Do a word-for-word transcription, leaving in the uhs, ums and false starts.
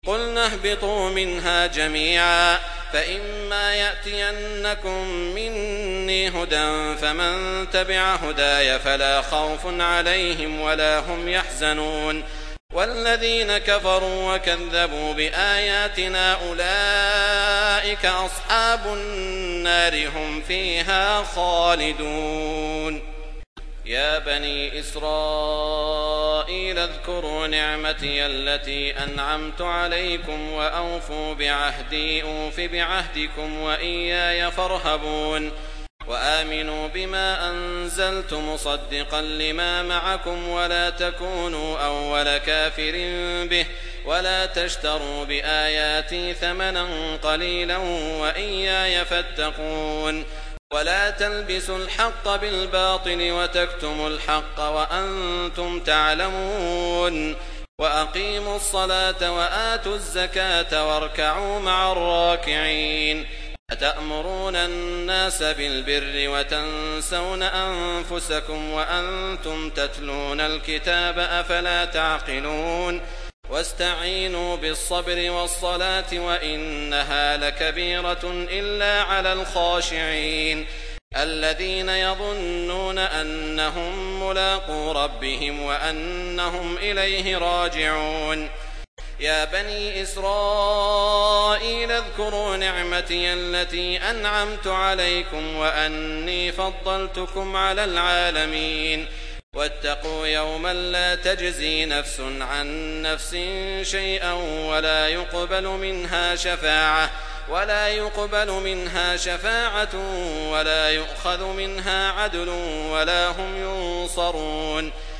قُلْنَا اهْبِطُوا مِنْهَا جَمِيعًا فَإِمَّا يَأْتِيَنَّكُم مِّنِّي هُدًى فَمَن تَبِعَ هُدَايَ فَلَا خَوْفٌ عَلَيْهِمْ وَلَا هُمْ يَحْزَنُونَ وَالَّذِينَ كَفَرُوا وَكَذَّبُوا بِآيَاتِنَا أُولَٰئِكَ أَصْحَابُ النَّارِ هُمْ فِيهَا خَالِدُونَ يا بني إسرائيل اذكروا نعمتي التي أنعمت عليكم وأوفوا بعهدي أوف بعهدكم وإياي فارهبون وآمنوا بما أنزلت مصدقا لما معكم ولا تكونوا أول كافر به ولا تشتروا بآياتي ثمنا قليلا وإياي فاتقون ولا تلبسوا الحق بالباطل وتكتموا الحق وأنتم تعلمون وأقيموا الصلاة وآتوا الزكاة واركعوا مع الراكعين أتأمرون الناس بالبر وتنسون أنفسكم وأنتم تتلون الكتاب أفلا تعقلون واستعينوا بالصبر والصلاة وإنها لكبيرة إلا على الخاشعين الذين يظنون أنهم ملاقو ربهم وأنهم إليه راجعون يا بني إسرائيل اذكروا نعمتي التي أنعمت عليكم وأني فضلتكم على العالمين واتقوا يوما لا تجزي نفس عن نفس شيئا ولا يقبل منها شفاعة ولا يقبل منها شفاعة ولا يؤخذ منها عدل ولا هم ينصرون